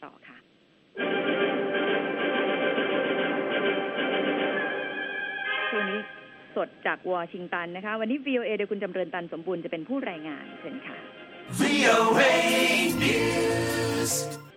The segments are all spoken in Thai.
ต่อค่ะช่วงนี้สดจากวอชิงตันนะคะวันนี้ VOA โดยคุณจำเริญตันสมบูรณ์จะเป็นผู้รายงานเชิญค่ะ VOA News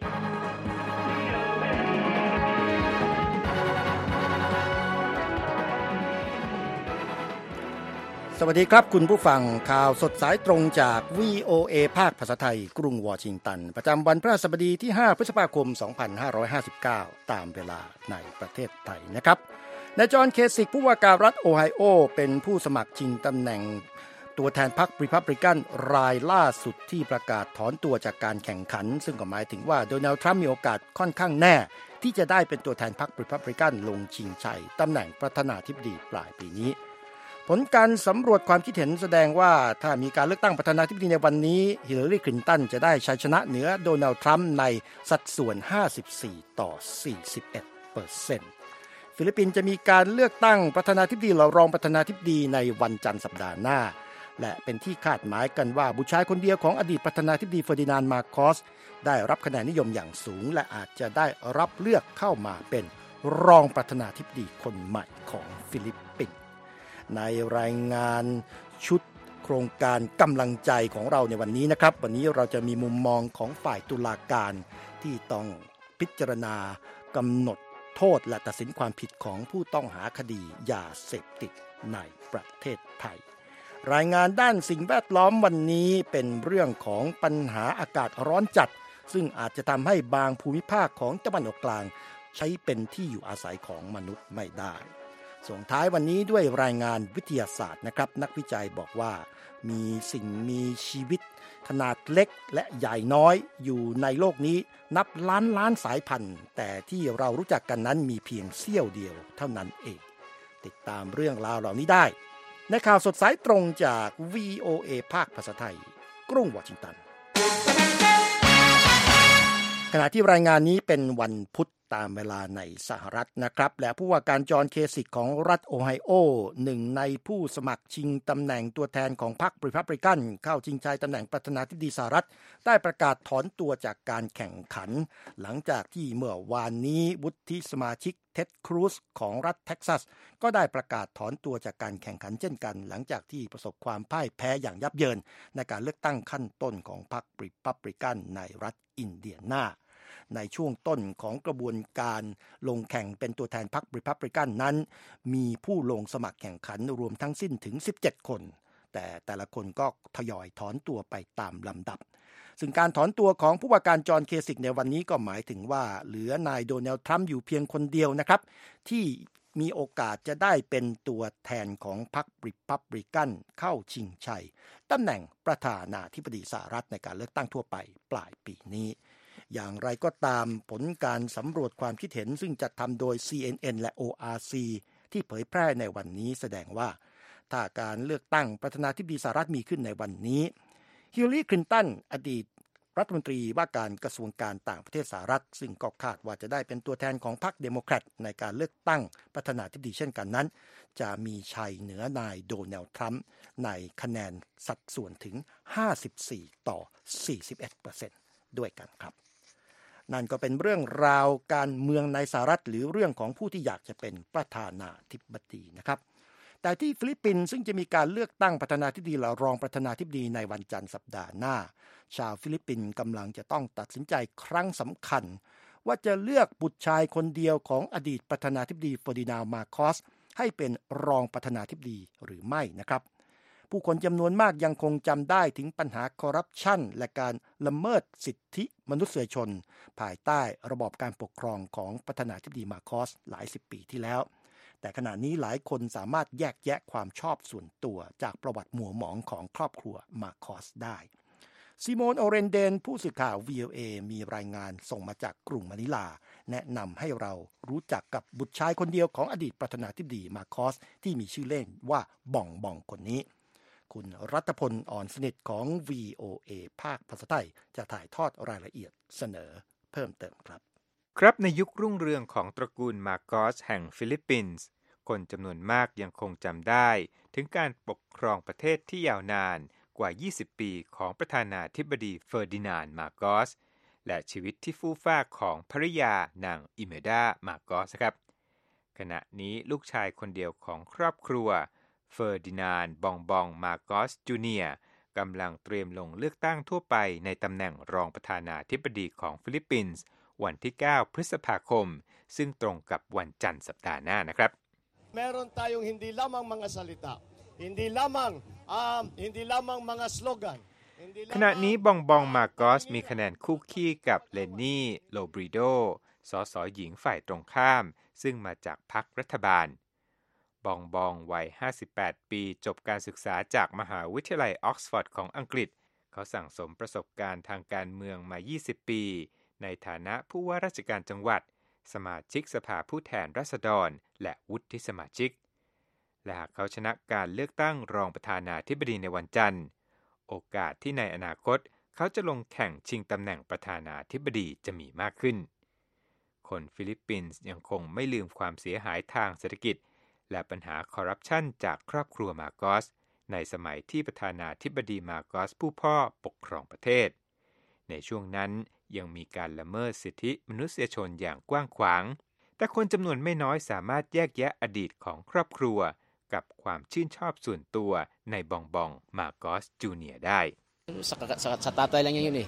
สวัสดีครับคุณผู้ฟังข่าวสดสายตรงจาก VOA ภาคภาษาไทยกรุงวอชิงตันประจำวันพฤหัสบดีที่5พฤษภาคม2559ตามเวลาในประเทศไทยนะครับนายจอห์นเคสิกผู้ว่าการรัฐโอไฮโอเป็นผู้สมัครชิงตำแหน่งตัวแทนพรรครีพับลิกันรายล่าสุดที่ประกาศถอนตัวจากการแข่งขันซึ่งก็หมายถึงว่าโดนัลด์ทรัมป์มีโอกาสค่อนข้างแน่ที่จะได้เป็นตัวแทนพรรครีพับลิกันลงชิงชัยตำแหน่งประธานาธิบดีปลายปีนี้ผลการสำรวจความคิดเห็นแสดงว่าถ้ามีการเลือกตั้งประธานาธิบดีในวันนี้ฮิลลารีคลินตันจะได้ชัยชนะเหนือโดนัลด์ทรัมป์ในสัดส่วน 54-41%ฟิลิปปินส์จะมีการเลือกตั้งประธานาธิบดีและรองประธานาธิบดีในวันจันทร์สัปดาห์หน้าและเป็นที่คาดหมายกันว่าบุตรชายคนเดียวของอดีตประธานาธิบดีเฟอร์ดินานด์มาโคสได้รับคะแนนนิยมอย่างสูงและอาจจะได้รับเลือกเข้ามาเป็นรองประธานาธิบดีคนใหม่ของฟิลิปปินส์ในรายงานชุดโครงการกำลังใจของเราในวันนี้นะครับวันนี้เราจะมีมุมมองของฝ่ายตุลาการที่ต้องพิจารณากำหนดโทษและตัดสินความผิดของผู้ต้องหาคดียาเสพติดในประเทศไทยรายงานด้านสิ่งแวดล้อมวันนี้เป็นเรื่องของปัญหาอากาศร้อนจัดซึ่งอาจจะทำให้บางภูมิภาคของตะวันออกกลางใช้เป็นที่อยู่อาศัยของมนุษย์ไม่ได้ส่งท้ายวันนี้ด้วยรายงานวิทยาศาสตร์นะครับนักวิจัยบอกว่ามีสิ่งมีชีวิตขนาดเล็กและใหญ่น้อยอยู่ในโลกนี้นับล้านสายพันธุ์แต่ที่เรารู้จักกันนั้นมีเพียงเสี้ยวเดียวเท่านั้นเองติดตามเรื่องราวเหล่านี้ได้ในข่าวสดสายตรงจาก VOA ภาคภาษาไทยกรุงวอชิงตันขณะที่รายงานนี้เป็นวันพุธตามเวลาในสหรัฐนะครับและผู้ว่าการจอห์นเคสิกของรัฐโอไฮโอหนึ่งในผู้สมัครชิงตำแหน่งตัวแทนของพรรครีพับลิกันเข้าชิงชัยตำแหน่งประธานาธิบดีสหรัฐได้ประกาศถอนตัวจากการแข่งขันหลังจากที่เมื่อวานนี้วุฒิสมาชิกเท็ดครูซของรัฐเท็กซัสก็ได้ประกาศถอนตัวจากการแข่งขันเช่นกันหลังจากที่ประสบความพ่ายแพ้อย่างยับเยินในการเลือกตั้งขั้นต้นของพรรครีพับลิกันในรัฐอินเดียนาในช่วงต้นของกระบวนการลงแข่งเป็นตัวแทนพรรครีพับลิกันนั้นมีผู้ลงสมัครแข่งขันรวมทั้งสิ้นถึง17คนแต่ละคนก็ทยอยถอนตัวไปตามลำดับซึ่งการถอนตัวของผู้ว่าการจอห์นเคสิกในวันนี้ก็หมายถึงว่าเหลือนายโดนัลด์ทรัมป์อยู่เพียงคนเดียวนะครับที่มีโอกาสจะได้เป็นตัวแทนของพรรครีพับลิกันเข้าชิงชัยตำแหน่งประธานาธิบดีสหรัฐในการเลือกตั้งทั่วไปปลายปีนี้อย่างไรก็ตามผลการสำรวจความคิดเห็นซึ่งจัดทำโดย CNN และ ORC ที่เผยแพร่ในวันนี้แสดงว่าถ้าการเลือกตั้งประธานาธิบดีสหรัฐมีขึ้นในวันนี้ฮิลลารีคลินตันอดีตรัฐมนตรีว่าการกระทรวงการต่างประเทศสหรัฐซึ่งก็คาดว่าจะได้เป็นตัวแทนของพรรคเดโมแครตในการเลือกตั้งประธานาธิบดีเช่นกันนั้นจะมีชัยเหนือนายโดนัลด์ทรัมป์ในคะแนนสัดส่วนถึง 54-41% ด้วยกันครับนั่นก็เป็นเรื่องราวการเมืองในสหรัฐหรือเรื่องของผู้ที่อยากจะเป็นประธานาธิบดีนะครับแต่ที่ฟิลิปปินส์ซึ่งจะมีการเลือกตั้งประธานาธิบดีและรองประธานาธิบดีในวันจันทร์สัปดาห์หน้าชาวฟิลิปปินส์กำลังจะต้องตัดสินใจครั้งสำคัญว่าจะเลือกบุตรชายคนเดียวของอดีตประธานาธิบดีเฟอร์ดินานด์ มาโคสให้เป็นรองประธานาธิบดีหรือไม่นะครับผู้คนจำนวนมากยังคงจำได้ถึงปัญหาคอร์รัปชันและการละเมิดสิทธิมนุษยชนภายใต้ระบอบการปกครองของประธานาธิบดีมาโคสหลายสิบปีที่แล้วแต่ขณะนี้หลายคนสามารถแยกแยะความชอบส่วนตัวจากประวัติหมัวหมองของครอบครัวมาโคสได้ซิโมน โอเรนเดนผู้สื่อข่าว VOA มีรายงานส่งมาจากกรุงมะนิลาแนะนำให้เรารู้จักกับบุตรชายคนเดียวของอดีตประธานาธิบดีมาโคสที่มีชื่อเล่นว่าบ่องคนนี้คุณรัตพล อ่อนสนิทของ VOA ภาคภาษาไทยจะถ่ายทอดรายละเอียดเสนอเพิ่มเติมครับในยุครุ่งเรืองของตระกูลมาโกสแห่งฟิลิปปินส์คนจำนวนมากยังคงจำได้ถึงการปกครองประเทศที่ยาวนานกว่า20ปีของประธานาธิบดีเฟอร์ดินานด์ มาโกสและชีวิตที่ฟู่ฟ้าของภริยานางอิเมดามาโกสครับขณะนี้ลูกชายคนเดียวของครอบครัวเฟอร์ดินานด์บองบองมาโกสจูเนียร์กำลังเตรียมลงเลือกตั้งทั่วไปในตำแหน่งรองประธานาธิบดีของฟิลิปปินส์วันที่ 9 พฤษภาคมซึ่งตรงกับวันจันทร์สัปดาห์หน้านะครับ Meron tayong hindi lamang mga salita, hindi lamang mga slogan. ขณะนี้บองบองมาโกสมีคะแนนคู่ขี้กับเลนนี่โลบริโดสสหญิงฝ่ายตรงข้ามซึ่งมาจากพรรครัฐบาลบองบองวัย58ปีจบการศึกษาจากมหาวิทยาลัยออกซฟอร์ดของอังกฤษเขาสั่งสมประสบการณ์ทางการเมืองมา20ปีในฐานะผู้ว่าราชการจังหวัดสมาชิกสภาผู้แทนราษฎรและวุฒิสมาชิกและหากเขาชนะการเลือกตั้งรองประธานาธิบดีในวันจันทร์โอกาสที่ในอนาคตเขาจะลงแข่งชิงตำแหน่งประธานาธิบดีจะมีมากขึ้นคนฟิลิปปินส์ยังคงไม่ลืมความเสียหายทางเศรษฐกิจและปัญหาคอร์รัปชันจากครอบครัวมาโกสในสมัยที่ประธานาธิบดีมาโกสผู้พ่อปกครองประเทศในช่วงนั้นยังมีการละเมิดสิทธิมนุษยชนอย่างกว้างขวางแต่คนจำนวนไม่น้อยสามารถแยกแยะอดีตของครอบครัวกับความชื่นชอบส่วนตัวในบองบองมาโกสจูเนียร์ได้ Sa tatay lang yun eh.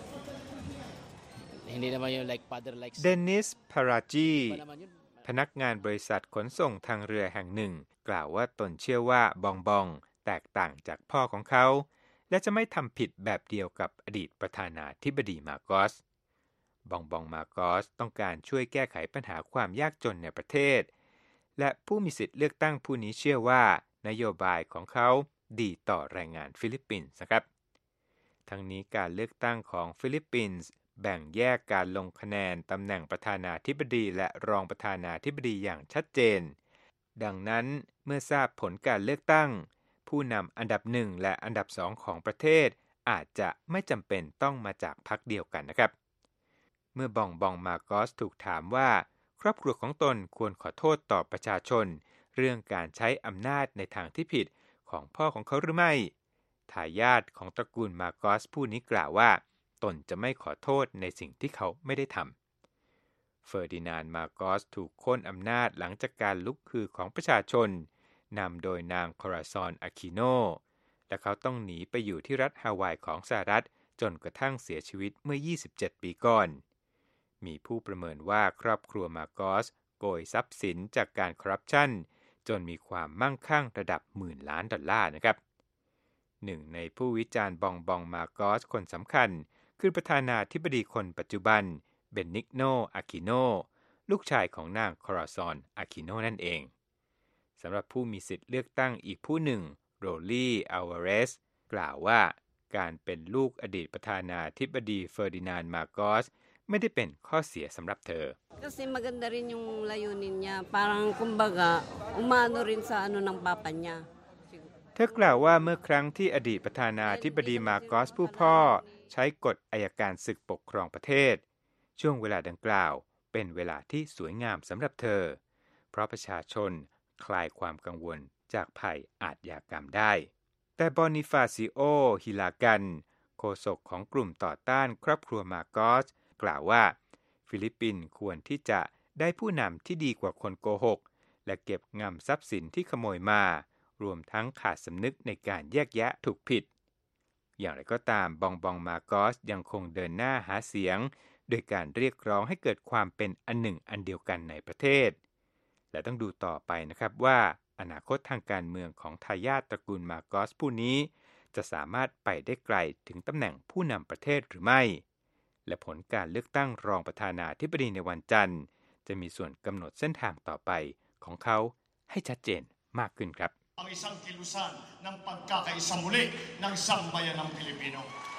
Hindi naman yung like father like son. เดนิส พาราจีพนักงานบริษัทขนส่งทางเรือแห่งหนึ่งกล่าวว่าตนเชื่อว่าบองบองแตกต่างจากพ่อของเขาและจะไม่ทำผิดแบบเดียวกับอดีตประธานาธิบดีมาโกสบองบองมาโกสต้องการช่วยแก้ไขปัญหาความยากจนในประเทศและผู้มีสิทธิ์เลือกตั้งผู้นี้เชื่อว่านโยบายของเขาดีต่อแรงงานฟิลิปปินส์นะครับทั้งนี้การเลือกตั้งของฟิลิปปินส์แบ่งแยกการลงคะแนนตำแหน่งประธานาธิบดีและรองประธานาธิบดีอย่างชัดเจนดังนั้นเมื่อทราบผลการเลือกตั้งผู้นำอันดับ1และอันดับ2ของประเทศอาจจะไม่จำเป็นต้องมาจากพรรคเดียวกันนะครับเมื่อบองบองมาโกสถูกถามว่าครอบครัวของตนควรขอโทษต่อประชาชนเรื่องการใช้อำนาจในทางที่ผิดของพ่อของเขาหรือไม่ทายาทของตระกูลมาโกสผู้นี้กล่าวว่าตนจะไม่ขอโทษในสิ่งที่เขาไม่ได้ทำเฟอร์ดินานด์มาโกสถูกโค่นอำนาจหลังจากการลุกฮือของประชาชนนำโดยนางคอราซอนอาคิโนและเขาต้องหนีไปอยู่ที่รัฐฮาวายของสหรัฐจนกระทั่งเสียชีวิตเมื่อ27ปีก่อนมีผู้ประเมินว่าครอบครัวมาโกสโกยทรัพย์สินจากการคอร์รัปชันจนมีความมั่งคั่งระดับ10,000 ล้านดอลลาร์นะครับหนึ่งในผู้วิจารณ์บองบองมาโกสคนสำคัญคือประธานาธิบดีคนปัจจุบันเบนนิกโนอาคิโนลูกชายของนางคอราซอนอาคิโนนั่นเองสำหรับผู้มีสิทธิ์เลือกตั้งอีกผู้หนึ่งโรลี่อัลวาเรสกล่าวว่าการเป็นลูกอดีตประธานาธิบดีเฟอร์ดินานด์มาโกสไม่ได้เป็นข้อเสียสำหรับเธอ Kasi maganda rin yung layunin niya. Parang kumbaga, umano rin sa ano ng papa niya. เธอกล่าวว่าเมื่อครั้งที่อดีตประธานาธิบดีมาโกสผู้พ่อใช้กฎอัยการศึกปกครองประเทศช่วงเวลาดังกล่าวเป็นเวลาที่สวยงามสำหรับเธอเพราะประชาชนคลายความกังวลจากภัยอาชญากรรมได้แต่บอนิฟาซิโอฮิลากันโฆษกของกลุ่มต่อต้านครอบครัวมาโกสกล่าวว่าฟิลิปปินส์ควรที่จะได้ผู้นำที่ดีกว่าคนโกหกและเก็บงำทรัพย์สินที่ขโมยมารวมทั้งขาดสำนึกในการแยกแยะถูกผิดอย่างไรก็ตามบองบองมาโกสยังคงเดินหน้าหาเสียงโดยการเรียกร้องให้เกิดความเป็นอันหนึ่งอันเดียวกันในประเทศและต้องดูต่อไปนะครับว่าอนาคตทางการเมืองของทายาทตระกูลมาโกสผู้นี้จะสามารถไปได้ไกลถึงตำแหน่งผู้นำประเทศหรือไม่และผลการเลือกตั้งรองประธานาธิบดีในวันจันทร์จะมีส่วนกำหนดเส้นทางต่อไปของเขาให้ชัดเจนมากขึ้นครับ ang isang kilusan ng pagkakaisa muli ng sambayan ng Pilipino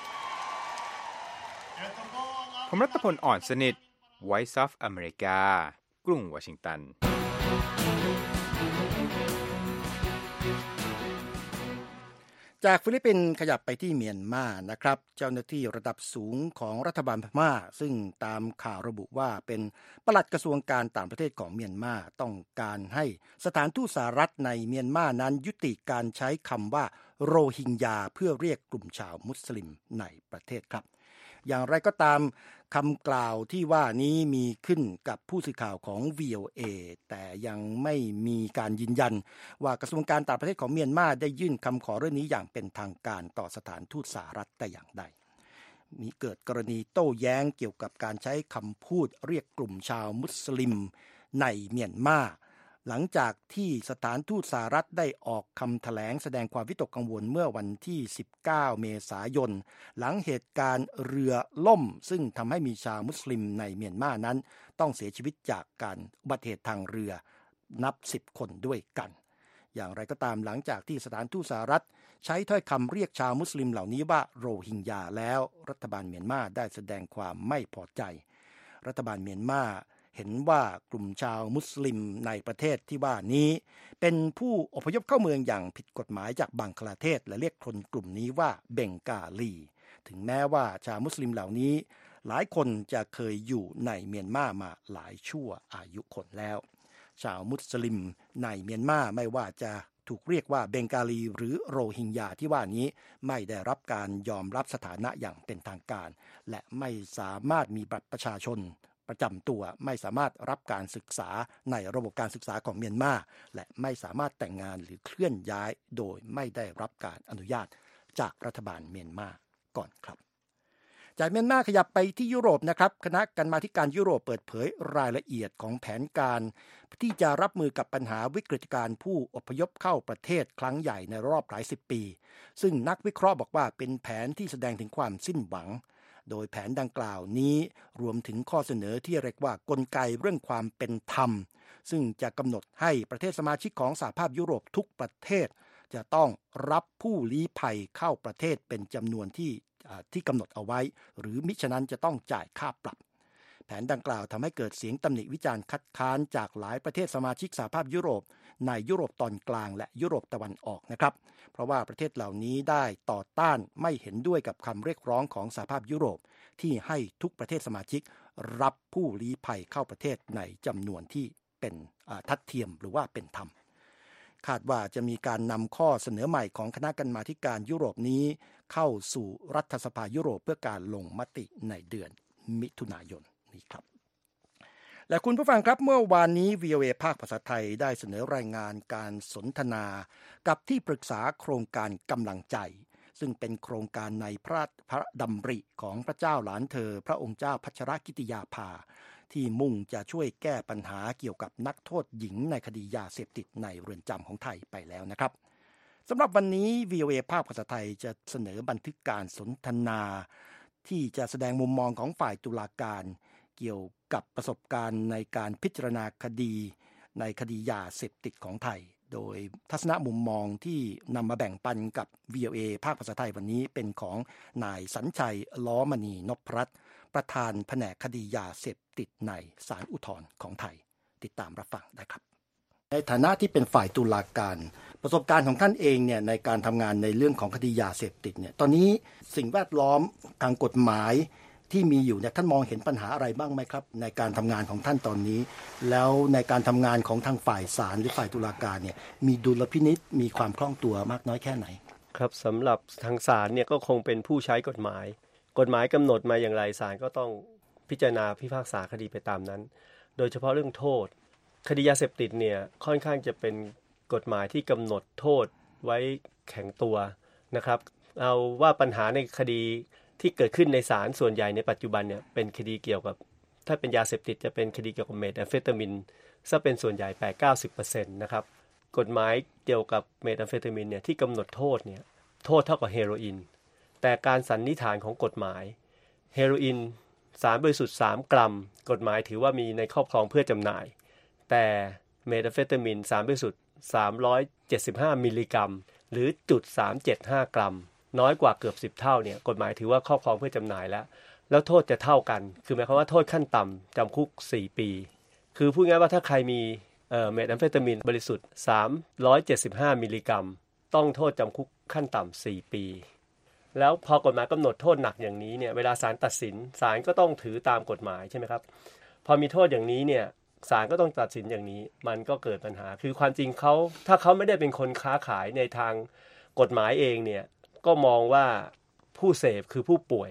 ผมรัตพล อ่อนสนิท Voice of America กรุงวอชิงตันจากฟิลิปปินส์ขยับไปที่เมียนมานะครับเจ้าหน้าที่ระดับสูงของรัฐบาลพม่าซึ่งตามข่าวระบุว่าเป็นปลัดกระทรวงการต่างประเทศของเมียนมาต้องการให้สถานทูตสหรัฐในเมียนมานั้นยุติการใช้คำว่าโรฮิงญาเพื่อเรียกกลุ่มชาวมุสลิมในประเทศครับอย่างไรก็ตามคำกล่าวที่ว่านี้มีขึ้นกับผู้สื่อข่าวของ VOA แต่ยังไม่มีการยืนยันว่ากระทรวงการต่างประเทศของเมียนมาได้ยื่นคำขอเรื่องนี้อย่างเป็นทางการต่อสถานทูตสหรัฐแต่อย่างใดมีเกิดกรณีโต้แย้งเกี่ยวกับการใช้คำพูดเรียกกลุ่มชาวมุสลิมในเมียนมาหลังจากที่สถานทูตสหรัฐได้ออกคำแถลงแสดงความวิตกกังวลเมื่อวันที่19เมษายนหลังเหตุการณ์เรือล่มซึ่งทำให้มีชาวมุสลิมในเมียนมานั้นต้องเสียชีวิตจากการอุบัติเหตุทางเรือนับ10คนด้วยกันอย่างไรก็ตามหลังจากที่สถานทูตสหรัฐใช้ถ้อยคำเรียกชาวมุสลิมเหล่านี้ว่าโรฮิงญาแล้วรัฐบาลเมียนมาได้แสดงความไม่พอใจรัฐบาลเมียนมาเห็นว่ากลุ่มชาวมุสลิมในประเทศที่ว่านี้เป็นผู้อพยพเข้าเมืองอย่างผิดกฎหมายจากบังคลาเทศและเรียกคนกลุ่มนี้ว่าเบงกาลีถึงแม้ว่าชาวมุสลิมเหล่านี้หลายคนจะเคยอยู่ในเมียนมามาหลายชั่วอายุคนแล้วชาวมุสลิมในเมียนมาไม่ว่าจะถูกเรียกว่าเบงกาลีหรือโรฮิงญาที่ว่านี้ไม่ได้รับการยอมรับสถานะอย่างเป็นทางการและไม่สามารถมีบัตรประชาชนประจำตัวไม่สามารถรับการศึกษาในระบบการศึกษาของเมียนมาและไม่สามารถแต่งงานหรือเคลื่อนย้ายโดยไม่ได้รับการอนุญาตจากรัฐบาลเมียนมาก่อนครับจากเมียนมาขยับไปที่ยุโรปนะครับคณะกรรมาธิการยุโรปเปิดเผยรายละเอียดของแผนการที่จะรับมือกับปัญหาวิกฤตการณ์ผู้อพยพเข้าประเทศครั้งใหญ่ในรอบหลายสิบปีซึ่งนักวิเคราะห์บอกว่าเป็นแผนที่แสดงถึงความสิ้นหวังโดยแผนดังกล่าวนี้รวมถึงข้อเสนอที่เรียกว่ากลไกเรื่องความเป็นธรรมซึ่งจะกำหนดให้ประเทศสมาชิกของสหภาพยุโรปทุกประเทศจะต้องรับผู้ลี้ภัยเข้าประเทศเป็นจำนวนที่กำหนดเอาไว้หรือมิฉะนั้นจะต้องจ่ายค่าปรับแผนดังกล่าวทำให้เกิดเสียงตำหนิวิจารณ์คัดค้านจากหลายประเทศสมาชิกสหภาพยุโรปในยุโรปตอนกลางและยุโรปตะวันออกนะครับเพราะว่าประเทศเหล่านี้ได้ต่อต้านไม่เห็นด้วยกับคำเรียกร้องของสหภาพยุโรปที่ให้ทุกประเทศสมาชิกรับผู้ลี้ภัยเข้าประเทศในจำนวนที่เป็นทัดเทียมหรือว่าเป็นธรรมคาดว่าจะมีการนำข้อเสนอใหม่ของคณะกรรมาธิการยุโรปนี้เข้าสู่รัฐสภายุโรปเพื่อการลงมติในเดือนมิถุนายนนี้ครับและคุณผู้ฟังครับเมื่อวานนี้ VOA ภาคภาษาไทยได้เสนอรายงานการสนทนากับที่ปรึกษาโครงการกำลังใจซึ่งเป็นโครงการในพระดำริของพระเจ้าหลานเธอพระองค์เจ้าพัชรกิติยาภาที่มุ่งจะช่วยแก้ปัญหาเกี่ยวกับนักโทษหญิงในคดียาเสพติดในเรือนจำของไทยไปแล้วนะครับสำหรับวันนี้ VOA ภาคภาษาไทยจะเสนอบันทึกการสนทนาที่จะแสดงมุมมองของฝ่ายตุลาการเกี่ยวกับประสบการณ์ในการพิจารณาคดีในคดียาเสพติดของไทยโดยทัศนมุมมองที่นำมาแบ่งปันกับ VOA ภาคภาษาไทยวันนี้เป็นของนายสัญชัยล้อมณีนพรัตน์ประธานแผนกคดียาเสพติดในศาลอุทธรณ์ของไทยติดตามรับฟังได้ครับในฐานะที่เป็นฝ่ายตุลาการประสบการณ์ของท่านเองเนี่ยในการทำงานในเรื่องของคดียาเสพติดเนี่ยตอนนี้สิ่งแวดล้อมทางกฎหมายที่มีอยู่เนี่ยท่านมองเห็นปัญหาอะไรบ้างไหมครับในการทำงานของท่านตอนนี้แล้วในการทำงานของทางฝ่ายศาลหรือฝ่ายตุลาการเนี่ยมีดุลพินิจมีความคล่องตัวมากน้อยแค่ไหนครับสำหรับทางศาลเนี่ยก็คงเป็นผู้ใช้กฎหมายกำหนดมาอย่างไรศาลก็ต้องพิจารณาพิพากษาคดีไปตามนั้นโดยเฉพาะเรื่องโทษคดียาเสพติดเนี่ยค่อนข้างจะเป็นกฎหมายที่กำหนดโทษไว้แข็งตัวนะครับเอาว่าปัญหาในคดีที่เกิดขึ้นในศาลส่วนใหญ่ในปัจจุบันเนี่ยเป็นคดีเกี่ยวกับถ้าเป็นยาเสพติดจะเป็นคดีเกี่ยวกับเมทแอมเฟตามินซะเป็นส่วนใหญ่ 8-90% นะครับกฎหมายเกี่ยวกับเมทแอมเฟตามินเนี่ยที่กำหนดโทษเนี่ยโทษเท่ากับเฮโรอีนแต่การสันนิษฐานของกฎหมายเฮโรอีนสารบริสุทธิ์3 กรัมกฎหมายถือว่ามีในครอบครองเพื่อจำหน่ายแต่เมทแอมเฟตามินสารบริสุทธิ์375มิลลิกรัมหรือ 0.375 กรัมน้อยกว่าเกือบ10เท่าเนี่ยกฎหมายถือว่าครอบครองเพื่อจำหน่ายแล้วโทษจะเท่ากันคือหมายความว่าโทษขั้นต่ำจำคุก4 ปีคือพูดง่ายว่าถ้าใครมีเมทแอมเฟตามินบริสุทธิ์375มิลลิกรัมต้องโทษจำคุกขั้นต่ำ4 ปีแล้วพอกฎหมายกำหนดโทษหนักอย่างนี้เนี่ยเวลาศาลตัดสินศาลก็ต้องถือตามกฎหมายใช่ไหมครับพอมีโทษอย่างนี้เนี่ยศาลก็ต้องตัดสินอย่างนี้มันก็เกิดปัญหาคือความจริงถ้าเขาไม่ได้เป็นคนค้าขายในทางกฎหมายเองเนี่ยก็มองว่าผู้เสพคือผู้ป่วย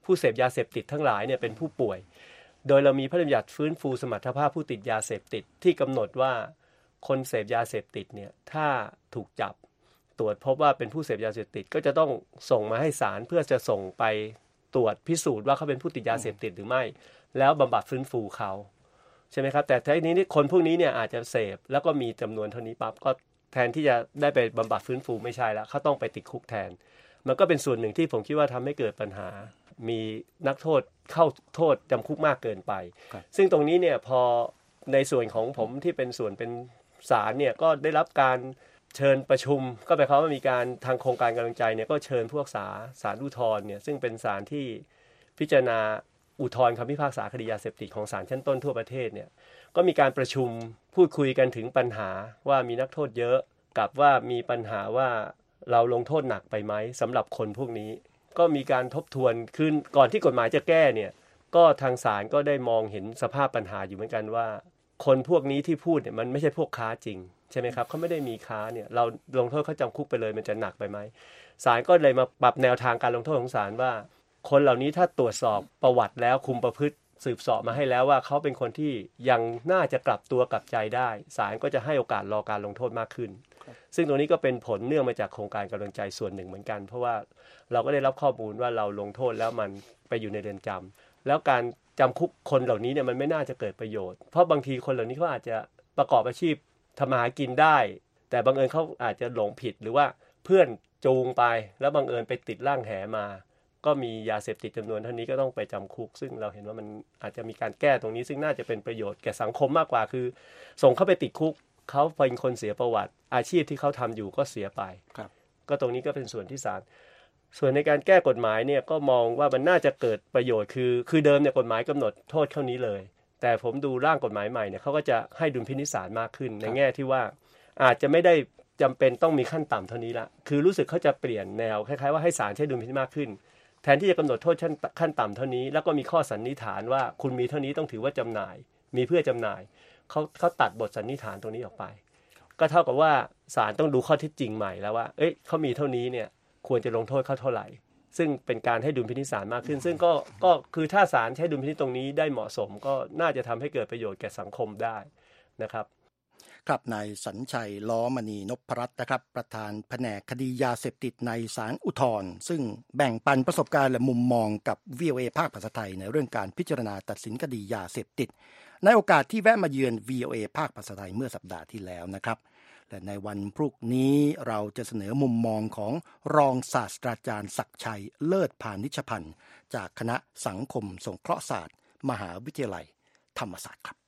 ผู้เสพยาเสพติดทั้งหลายเนี่ยเป็นผู้ป่วยโดยเรามีพระราชบัญญัติฟื้นฟูสมรรถภาพผู้ติดยาเสพติดที่กำหนดว่าคนเสพยาเสพติดเนี่ยถ้าถูกจับตรวจพบว่าเป็นผู้เสพยาเสพติดก็จะต้องส่งมาให้ศาลเพื่อจะส่งไปตรวจพิสูจน์ว่าเขาเป็นผู้ติดยาเสพติดหรือไม่แล้วบำบัดฟื้นฟูเขาใช่ไหมครับแต่ทีนี้คนพวกนี้เนี่ยอาจจะเสพแล้วก็มีจำนวนเท่านี้ปั๊บก็แทนที่จะได้ไปบำบัดฟื้นฟูไม่ใช่แล้วเขาต้องไปติดคุกแทนมันก็เป็นส่วนหนึ่งที่ผมคิดว่าทำให้เกิดปัญหามีนักโทษเข้าโทษจำคุกมากเกินไปซึ่งตรงนี้เนี่ยพอในส่วนของผมที่เป็นส่วนเป็นศาลเนี่ยก็ได้รับการเชิญประชุมก็หมายความว่ามีการทางโครงการกำลังใจเนี่ยก็เชิญพวกศาลอุทธรณ์เนี่ยซึ่งเป็นศาลที่พิจารณาอุทธรณ์คำพิพากษาคดียาเสพติดของศาลชั้นต้นทั่วประเทศเนี่ยก็มีการประชุมพูดคุยกันถึงปัญหาว่ามีนักโทษเยอะกับว่ามีปัญหาว่าเราลงโทษหนักไปไหมสำหรับคนพวกนี้ก็มีการทบทวนขึ้นก่อนที่กฎหมายจะแก้เนี่ยก็ทางศาลก็ได้มองเห็นสภาพปัญหาอยู่เหมือนกันว่าคนพวกนี้ที่พูดเนี่ยมันไม่ใช่พวกค้าจริงใช่ไหมครับเขาไม่ได้มีค้าเนี่ยเราลงโทษเขาจำคุกไปเลยมันจะหนักไปไหมศาลก็เลยมาปรับแนวทางการลงโทษของศาลว่าคนเหล่านี้ถ้าตรวจสอบประวัติแล้วคุมประพฤติสืบเสาะมาให้แล้วว่าเขาเป็นคนที่ยังน่าจะกลับตัวกลับใจได้ศาลก็จะให้โอกาสรอการลงโทษมากขึ้นซึ่งตรงนี้ก็เป็นผลเนื่องมาจากโครงการกำลังใจส่วนหนึ่งเหมือนกันเพราะว่าเราก็ได้รับข้อมูลว่าเราลงโทษแล้วมันไปอยู่ในเรือนจำแล้วการจำคุกคนเหล่านี้เนี่ยมันไม่น่าจะเกิดประโยชน์เพราะบางทีคนเหล่านี้เขาอาจจะประกอบอาชีพทำมาหากินได้แต่บังเอิญเขาอาจจะหลงผิดหรือว่าเพื่อนจูงไปแล้วบังเอิญไปติดร่างแหมาก็มียาเสพติดจำนวนเท่านี้ก็ต้องไปจำคุกซึ่งเราเห็นว่ามันอาจจะมีการแก้ตรงนี้ซึ่งน่าจะเป็นประโยชน์แก่สังคมมากกว่าคือส่งเข้าไปติดคุกเขาเป็นคนเสียประวัติอาชีพที่เขาทำอยู่ก็เสียไปก็ตรงนี้ก็เป็นส่วนที่ศาลส่วนในการแก้กฎหมายเนี่ยก็มองว่ามันน่าจะเกิดประโยชน์คือเดิมเนี่ยกฎหมายกำหนดโทษเท่านี้เลยแต่ผมดูร่างกฎหมายใหม่เนี่ยเขาก็จะให้ดุลพินิจศาลมากขึ้นในแง่ที่ว่าอาจจะไม่ได้จำเป็นต้องมีขั้นต่ำเท่านี้ละคือรู้สึกเขาจะเปลี่ยนแนวคล้ายๆว่าให้ศาลใช้ดุลพินิจมากขึ้นแทนที่จะกำหนดโทษขั้นต่ำเท่านี้แล้วก็มีข้อสันนิษฐานว่าคุณมีเท่านี้ต้องถือว่าจำหน่ายมีเพื่อจำหน่ายเขาตัดบทสันนิษฐานตรงนี้ออกไปก็เท่ากับว่าศาลต้องดูข้อเท็จจริงใหม่แล้วว่าเขามีเท่านี้เนี่ยควรจะลงโทษเขาเท่าไหร่ซึ่งเป็นการให้ดุลพินิจศาลมากขึ้นซึ่งก็คือถ้าศาลใช้ดุลพินิจตรงนี้ได้เหมาะสมก็น่าจะทำให้เกิดประโยชน์แก่สังคมได้นะครับครับนายสัญชัยล้อมณีนพรัตน์นะครับประธานแผนกคดียาเสพติดในศาลอุทธรณ์ซึ่งแบ่งปันประสบการณ์และมุมมองกับ VOA ภาคภาษาไทยในเรื่องการพิจารณาตัดสินคดียาเสพติดในโอกาสที่แวะมาเยือน VOA ภาคภาษาไทยเมื่อสัปดาห์ที่แล้วนะครับและในวันพรุ่งนี้เราจะเสนอมุมมองของรองศาสตราจารย์ศักดิ์ชัยเลิศพานิชพันธ์จากคณะสังคมสงเคราะห์ศาสตร์มหาวิทยาลัยธรรมศาสตร์ครับ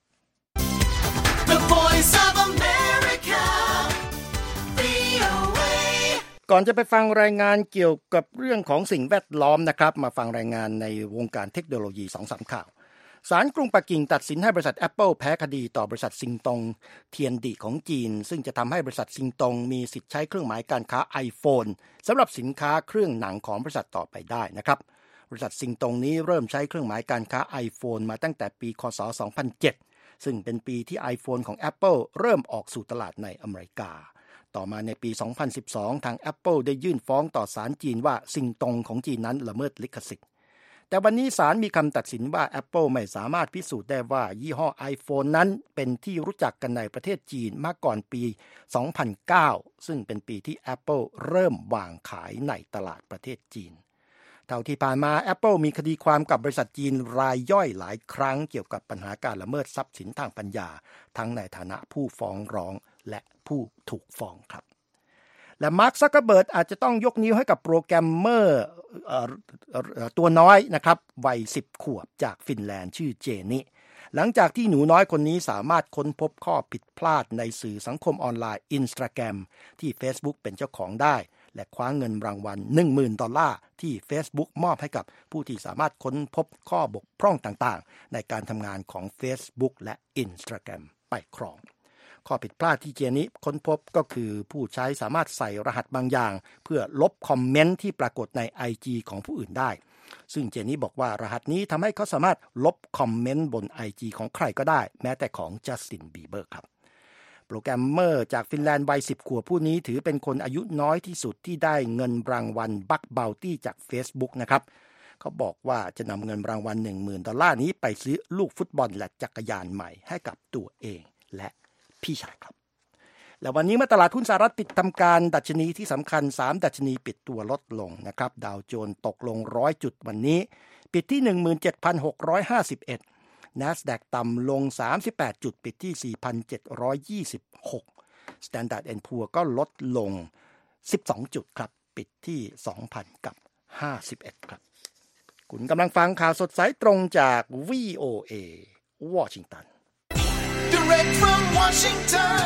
The Voice of America VOA ก่อนจะไปฟังรายงานเกี่ยวกับเรื่องของสิ่งแวดล้อมนะครับมาฟังรายงานในวงการเทคโนโลยี 2-3 ข่าวศาลกรุงปักกิ่งตัดสินให้บริษัท Apple แพ้คดีต่อบริษัทซิงตงเทียนดิของจีนซึ่งจะทำให้บริษัทซิงตงมีสิทธิ์ใช้เครื่องหมายการค้า iPhone สำหรับสินค้าเครื่องหนังของบริษัทต่อไปได้นะครับบริษัทซิงตงนี้เริ่มใช้เครื่องหมายการค้า iPhone มาตั้งแต่ปีคศ 2007ซึ่งเป็นปีที่ iPhone ของ Apple เริ่มออกสู่ตลาดในอเมริกาต่อมาในปี 2012 ทาง Apple ได้ยื่นฟ้องต่อศาลจีนว่าซิงตงของจีนนั้นละเมิดลิขสิทธิ์แต่วันนี้ศาลมีคำตัดสินว่า Apple ไม่สามารถพิสูจน์ได้ว่ายี่ห้อ iPhone นั้นเป็นที่รู้จักกันในประเทศจีนมาก่อนปี 2009 ซึ่งเป็นปีที่ Apple เริ่มวางขายในตลาดประเทศจีนเท่าที่ผ่านมา Apple มีคดีความกับบริษัทจีนรายย่อยหลายครั้งเกี่ยวกับปัญหาการละเมิดทรัพย์สินทางปัญญาทั้งในฐานะผู้ฟ้องร้องและผู้ถูกฟ้องครับและมาร์ค ซักเคอร์เบิร์กอาจจะต้องยกนิ้วให้กับโปรแกรมเมอร์ตัวน้อยนะครับวัย10 ขวบจากฟินแลนด์ชื่อเจนี่หลังจากที่หนูน้อยคนนี้สามารถค้นพบข้อผิดพลาดในสื่อสังคมออนไลน์ Instagram ที่ Facebook เป็นเจ้าของได้และคว้าเงินรางวัล $10,000 ที่ Facebook มอบให้กับผู้ที่สามารถค้นพบข้อบกพร่องต่างๆในการทำงานของ Facebook และ Instagram ไปครองข้อผิดพลาดที่เจนี่ค้นพบก็คือผู้ใช้สามารถใส่รหัสบางอย่างเพื่อลบคอมเมนต์ที่ปรากฏใน IG ของผู้อื่นได้ซึ่งเจนี่บอกว่ารหัสนี้ทำให้เขาสามารถลบคอมเมนต์บน IG ของใครก็ได้แม้แต่ของจัสติน บีเบอร์ครับโปรแกรมเมอร์จากฟินแลนด์วัย10 ขวบผู้นี้ถือเป็นคนอายุน้อยที่สุดที่ได้เงินรางวัลบัคบาวตี้จาก Facebook นะครับเขาบอกว่าจะนำเงินรางวัล $10,000 นี้ไปซื้อลูกฟุตบอลและจักรยานใหม่ให้กับตัวเองและพี่ชายครับและวันนี้เมื่อตลาดหุ้นสหรัฐปิดทำการดัชนีที่สำคัญ3ดัชนีปิดตัวลดลงนะครับดาวโจนส์ตกลง100จุดวันนี้ปิดที่ 17,651 NASDAQ ต่ำลง38จุดปิดที่ 4,726 Standard & Poor's ก็ลดลง12จุดครับปิดที่ 2,051 ครับคุณกำลังฟังข่าวสดสายตรงจาก VOA วอชิงตัน Direct from Washington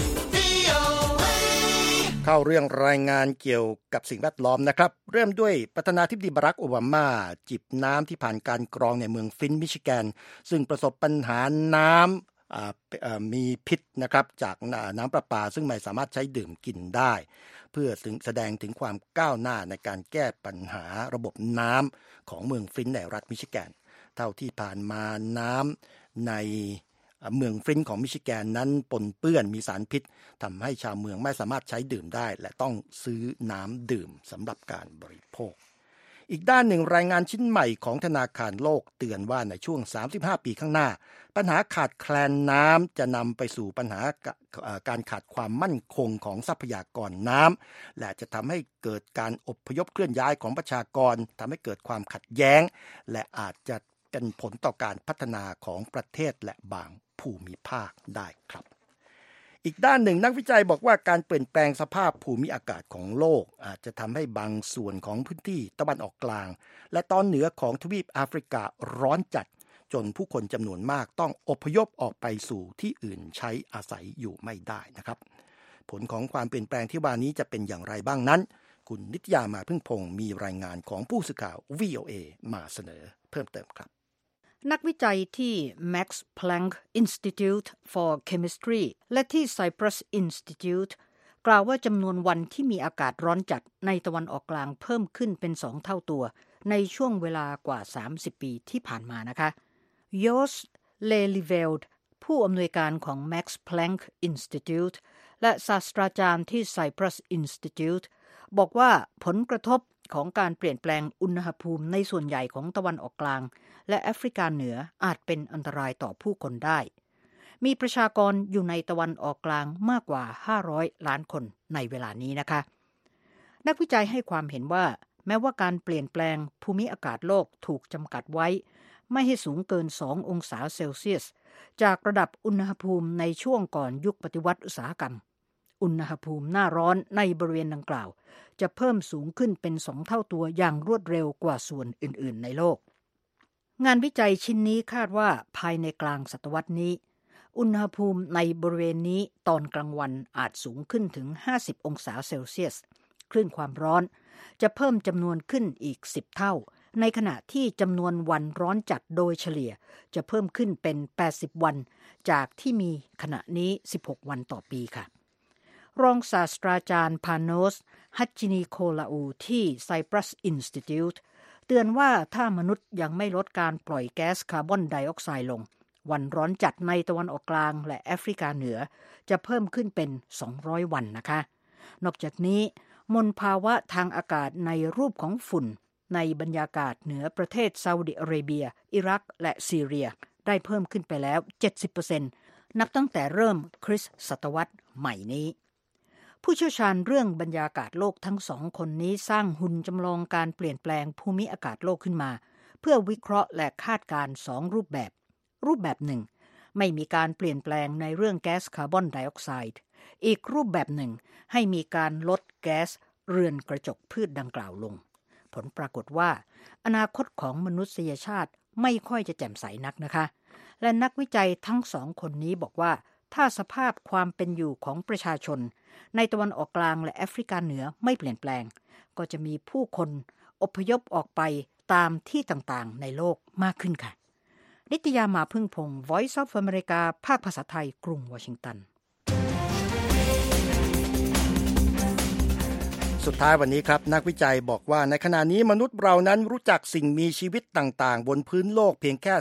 เข้าเรื่องรายงานเกี่ยวกับสิ่งแวดล้อมนะครับเริ่มด้วยประธานาธิบดีบารักโอบามาจิบน้ำที่ผ่านการกรองในเมืองฟินมิชิแกนซึ่งประสบปัญหาน้ำมีพิษนะครับจากน้ำประปาซึ่งไม่สามารถใช้ดื่มกินได้เพื่อแสดงถึงความก้าวหน้าในการแก้ปัญหาระบบน้ำของเมืองฟินในรัฐมิชิแกนเท่าที่ผ่านมาน้ำในเมืองฟรินของมิชิแกนนั้นปนเปื้อนมีสารพิษทำให้ชาวเมืองไม่สามารถใช้ดื่มได้และต้องซื้อน้ำดื่มสำหรับการบริโภคอีกด้านหนึ่งรายงานชิ้นใหม่ของธนาคารโลกเตือนว่าในช่วง35ปีข้างหน้าปัญหาขาดแคลนน้ำจะนำไปสู่ปัญหาการขาดความมั่นคงของทรัพยากรน้ำและจะทำให้เกิดการอพยพเคลื่อนย้ายของประชากรทำให้เกิดความขัดแย้งและอาจจะเป็นผลต่อการพัฒนาของประเทศและบางภูมิภาคได้ครับอีกด้านหนึ่งนักวิจัยบอกว่าการเปลี่ยนแปลงสภาพภูมิอากาศของโลกอาจจะทำให้บางส่วนของพื้นที่ตะวันออกกลางและตอนเหนือของทวีปแอฟริการ้อนจัดจนผู้คนจำนวนมากต้องอพยพออกไปสู่ที่อื่นใช้อาศัยอยู่ไม่ได้นะครับผลของความเปลี่ยนแปลงที่ว่านี้จะเป็นอย่างไรบ้างนั้นคุณนิตยามาพึ่งพงศ์มีรายงานของผู้สื่อข่าว VOA มาเสนอเพิ่มเติมครับนักวิจัยที่ Max Planck Institute for Chemistry และที่ Cyprus Institute กล่าวว่าจำนวนวันที่มีอากาศร้อนจัดในตะวันออกกลางเพิ่มขึ้นเป็น2เท่าตัวในช่วงเวลากว่า30ปีที่ผ่านมานะคะโยสเลลิเวลด์ผู้อำนวยการของ Max Planck Institute และศาสตราจารย์ที่ Cyprus Institute บอกว่าผลกระทบของการเปลี่ยนแปลงอุณหภูมิในส่วนใหญ่ของตะวันออกกลางและแอฟริกาเหนืออาจเป็นอันตรายต่อผู้คนได้มีประชากรอยู่ในตะวันออกกลางมากกว่า500ล้านคนในเวลานี้นะคะนักวิจัยให้ความเห็นว่าแม้ว่าการเปลี่ยนแปลงภูมิอากาศโลกถูกจำกัดไว้ไม่ให้สูงเกิน2องศาเซลเซียสจากระดับอุณหภูมิในช่วงก่อนยุคปฏิวัติอุตสาหกรรมอุณหภูมิหน้าร้อนในบริเวณดังกล่าวจะเพิ่มสูงขึ้นเป็น2เท่าตัวอย่างรวดเร็วกว่าส่วนอื่นๆในโลกงานวิจัยชิ้นนี้คาดว่าภายในกลางศตวรรษนี้อุณหภูมิในบริเวณนี้ตอนกลางวันอาจสูงขึ้นถึง50องศาเซลเซียสคลื่นความร้อนจะเพิ่มจำนวนขึ้นอีก10เท่าในขณะที่จำนวนวันร้อนจัดโดยเฉลี่ยจะเพิ่มขึ้นเป็น80วันจากที่มีขณะนี้16วันต่อปีค่ะรองศาสตราจารย์พาโนสฮัจจินีโคลาอูที่ Cyprus Institute เตือนว่าถ้ามนุษย์ยังไม่ลดการปล่อยแก๊สคาร์บอนไดออกไซด์ลงวันร้อนจัดในตะวันออกกลางและแอฟริกาเหนือจะเพิ่มขึ้นเป็น200วันนะคะนอกจากนี้มลภาวะทางอากาศในรูปของฝุ่นในบรรยากาศเหนือประเทศซาอุดิอาระเบียอิรักและซีเรียได้เพิ่มขึ้นไปแล้ว 70% นับตั้งแต่เริ่มคริสตศตวรรษใหม่นี้ผู้เชี่ยวชาญเรื่องบรรยากาศโลกทั้งสองคนนี้สร้างหุ่นจำลองการเปลี่ยนแปลงภูมิอากาศโลกขึ้นมาเพื่อวิเคราะห์และคาดการณ์2รูปแบบหนึ่งไม่มีการเปลี่ยนแปลงในเรื่องแก๊สคาร์บอนไดออกไซด์อีกรูปแบบหนึ่งให้มีการลดแก๊สเรือนกระจกพืชดังกล่าวลงผลปรากฏว่าอนาคตของมนุษยชาติไม่ค่อยจะแจ่มใสนักนะคะและนักวิจัยทั้งสองคนนี้บอกว่าถ้าสภาพความเป็นอยู่ของประชาชนในตะวันออกกลางและแอฟริกาเหนือไม่เปลี่ยนแปลงก็จะมีผู้คนอพยพออกไปตามที่ต่างๆในโลกมากขึ้นค่ะนิตยามาพึ่งพงศ์ Voice of America ภาคภาษาไทยกรุงวอชิงตันสุดท้ายวันนี้ครับนักวิจัยบอกว่าในขณะนี้มนุษย์เรานั้นรู้จักสิ่งมีชีวิตต่างๆบนพื้นโลกเพียงแค่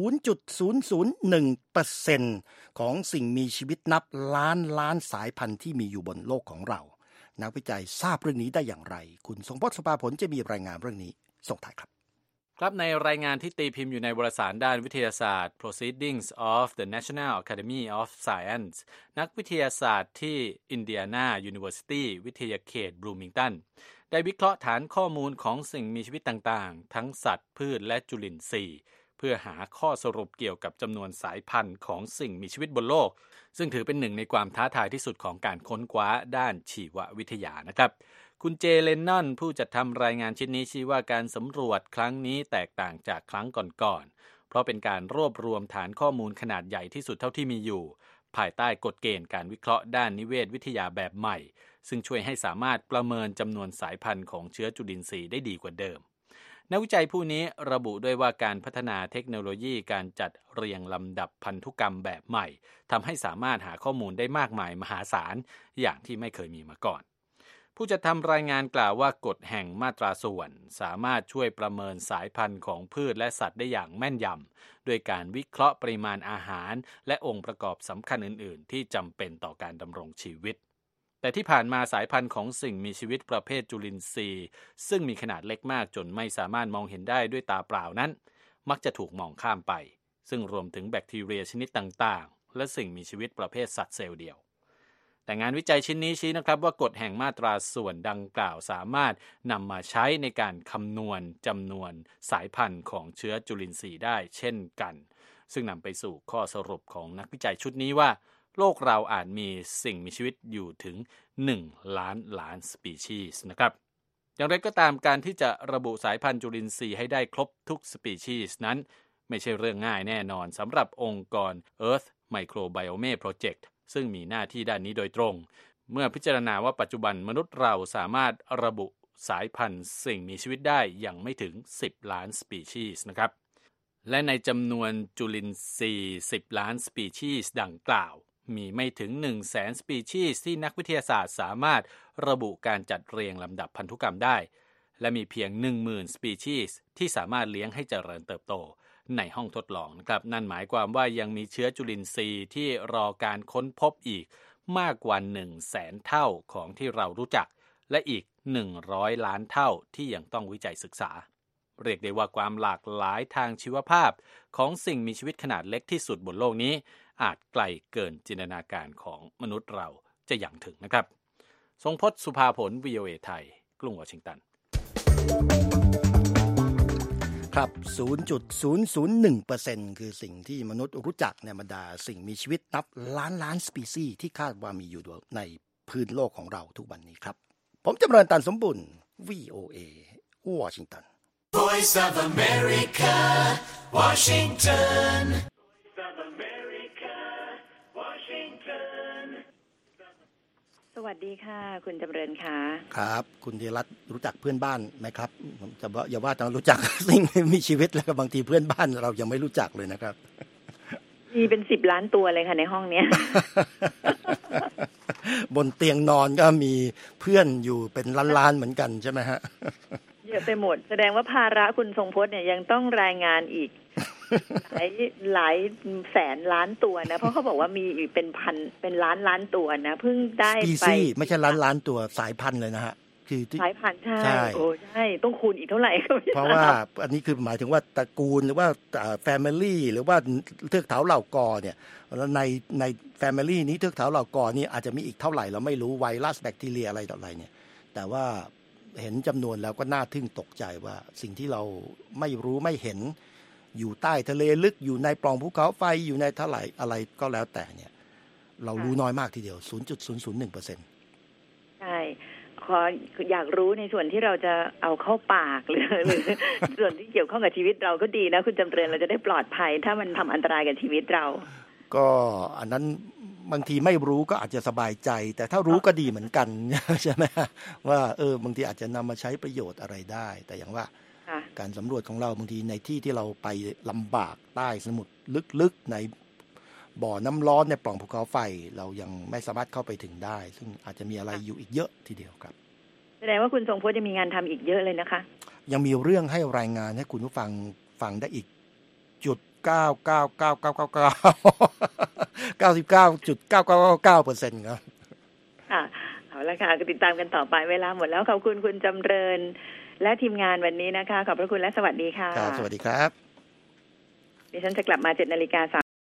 0.001% ของสิ่งมีชีวิตนับล้านสายพันธุ์ที่มีอยู่บนโลกของเรานักวิจัยทราบเรื่องนี้ได้อย่างไรคุณทรงพจน์ สุภาผลจะมีรายงานเรื่องนี้ส่งท้ายครับครับในรายงานที่ตีพิมพ์อยู่ในวารสารด้านวิทยาศาสตร์ Proceedings of the National Academy of Science นักวิทยาศาสตร์ที่ Indiana University วิทยาเขตบรูมิงตันได้วิเคราะห์ฐานข้อมูลของสิ่งมีชีวิตต่างๆทั้งสัตว์พืชและจุลินทรีย์เพื่อหาข้อสรุปเกี่ยวกับจำนวนสายพันธุ์ของสิ่งมีชีวิตบนโลกซึ่งถือเป็นหนึ่งในความท้าทายที่สุดของการค้นคว้าด้านชีววิทยานะครับคุณเจเลนนอนผู้จัดทำรายงานชิ้นนี้ชี้ว่าการสำรวจครั้งนี้แตกต่างจากครั้งก่อนๆเพราะเป็นการรวบรวมฐานข้อมูลขนาดใหญ่ที่สุดเท่าที่มีอยู่ภายใต้กฎเกณฑ์การวิเคราะห์ด้านนิเวศวิทยาแบบใหม่ซึ่งช่วยให้สามารถประเมินจำนวนสายพันธุ์ของเชื้อจุลินทรีย์ได้ดีกว่าเดิมนักวิจัยผู้นี้ระบุด้วยว่าการพัฒนาเทคโนโลยีการจัดเรียงลำดับพันธุกรรมแบบใหม่ทำให้สามารถหาข้อมูลได้มากมายมหาศาลอย่างที่ไม่เคยมีมาก่อนผู้จัดทำรายงานกล่าวว่ากฎแห่งมาตราส่วนสามารถช่วยประเมินสายพันธุ์ของพืชและสัตว์ได้อย่างแม่นยำด้วยการวิเคราะห์ปริมาณอาหารและองค์ประกอบสำคัญอื่นๆที่จำเป็นต่อการดำรงชีวิตแต่ที่ผ่านมาสายพันธุ์ของสิ่งมีชีวิตประเภทจุลินทรีย์ซึ่งมีขนาดเล็กมากจนไม่สามารถมองเห็นได้ด้วยตาเปล่านั้นมักจะถูกมองข้ามไปซึ่งรวมถึงแบคทีเรียชนิดต่างๆและสิ่งมีชีวิตประเภทสัตว์เซลล์เดียวแต่งานวิจัยชิ้นนี้ชี้นะครับว่ากฎแห่งมาตราส่วนดังกล่าวสามารถนำมาใช้ในการคำนวณจำนวนสายพันธุ์ของเชื้อจุลินทรีย์ได้เช่นกันซึ่งนำไปสู่ข้อสรุปของนักวิจัยชุดนี้ว่าโลกเราอาจมีสิ่งมีชีวิตอยู่ถึง1 ล้านสปีชีส์นะครับอย่างไรก็ตามการที่จะระบุสายพันธุ์จุลินทรีย์ให้ได้ครบทุกสปีชีส์นั้นไม่ใช่เรื่องง่ายแน่นอนสำหรับองค์กร Earth Microbiome Project ซึ่งมีหน้าที่ด้านนี้โดยตรงเมื่อพิจารณาว่าปัจจุบันมนุษย์เราสามารถระบุสายพันธุ์สิ่งมีชีวิตได้อย่างไม่ถึง10 ล้านสปีชีส์นะครับและในจำนวนจุลินทรีย์10 ล้านสปีชีส์ดังกล่าวมีไม่ถึง 100,000 สปีชีส์ที่นักวิทยาศาสตร์สามารถระบุการจัดเรียงลำดับพันธุกรรมได้และมีเพียง 10,000 สปีชีส์ที่สามารถเลี้ยงให้เจริญเติบโตในห้องทดลองนะครับนั่นหมายความว่ายังมีเชื้อจุลินทรีย์ที่รอการค้นพบอีกมากกว่า 100,000 เท่าของที่เรารู้จักและอีก100 ล้านเท่าที่ยังต้องวิจัยศึกษาเรียกได้ว่าความหลากหลายทางชีวภาพของสิ่งมีชีวิตขนาดเล็กที่สุดบนโลกนี้อาจไกลเกินจินตนาการของมนุษย์เราจะอย่างถึงนะครับทรงพจน์สุภาผล VOA ไทยกรุงวอชิงตันครับ 0.001% คือสิ่งที่มนุษย์รู้จักในบรรดาสิ่งมีชีวิตนับล้านสปีชีส์ที่คาดว่ามีอยู่ในพื้นโลกของเราทุกวันนี้ครับผมจำเริญตันสมบุญ VOA วอชิงตัน Voice of America Washington สวัสดีค่ะคุณจำเริญค่ะครับคุณธีรรัตน์รู้จักเพื่อนบ้านไหมครับผมจะอย่าว่าแต่รู้จักสิ่งมีชีวิตแล้วก็บางทีเพื่อนบ้านเรายังไม่รู้จักเลยนะครับมีเป็น10 ล้านตัวเลยค่ะในห้องเนี้ยบนเตียงนอนก็มีเพื่อนอยู่เป็นล้านๆเหมือนกันใช่ไหมฮะเยอะไปหมดแสดงว่าภาระคุณทรงพจน์เนี่ยยังต้องรายงานอีกหลายแสนล้านตัวนะเพราะเขาบอกว่ามีอีกเป็นพันเป็นล้านตัวนะเพิ่งได้ไปไม่ใช่ล้านตัวสายพันธุ์เลยนะฮะคือสายพันธุ์ใช่โอ้ใช่ต้องคูณอีกเท่าไหร่เพราะว่าอันนี้คือหมายถึงว่าตระกูลหรือว่าfamily หรือว่าเทือกเขาเหล่ากอเนี่ยแล้วใน family นี้เทือกเขาเหล่ากอนี่อาจจะมีอีกเท่าไหร่เราไม่รู้ไวรัสแบคทีเรียอะไรต่ออะไรเนี่ยแต่ว่าเห็นจำนวนแล้วก็น่าทึ่งตกใจว่าสิ่งที่เราไม่รู้ไม่เห็นอยู่ใต้ทะเลลึกอยู่ในปล่องภูเขาไฟอยู่ในเท่าไหร่อะไรก็แล้วแต่เนี่ยเรารู้น้อยมากทีเดียว 0.001% ใช่อยากรู้ในส่วนที่เราจะเอาเข้าปากหรือส่วนที่เกี่ยวข้องกับชีวิตเราก็ดีนะคุณจำเริญเราจะได้ปลอดภัยถ้ามันทำอันตรายกับชีวิตเราก็อันนั้นบางทีไม่รู้ก็อาจจะสบายใจแต่ถ้ารู้ก็ดีเหมือนกันใช่ไหมว่าบางทีอาจจะนำมาใช้ประโยชน์อะไรได้แต่อย่างว่าการสำรวจของเราบางทีในที่ที่เราไปลำบากใต้สมุทรลึกๆในบ่อน้ำร้อนในปล่องภูเขาไฟเรายังไม่สามารถเข้าไปถึงได้ซึ่งอาจจะมีอะไรอยู่อีกเยอะทีเดียวครับแสดงว่าคุณทรงพจน์จะมีงานทำอีกเยอะเลยนะคะยังมีเรื่องให้รายงานให้คุณผู้ฟังได้อีก999999 99.9999% ครับเอาละค่ะติดตามกันต่อไปเวลาหมดแล้วขอบคุณคุณจำเริญและทีมงานวันนี้นะคะขอบพระคุณและสวัสดีค่ะครับสวัสดีครับดิฉันจะกลับมา 7:30 น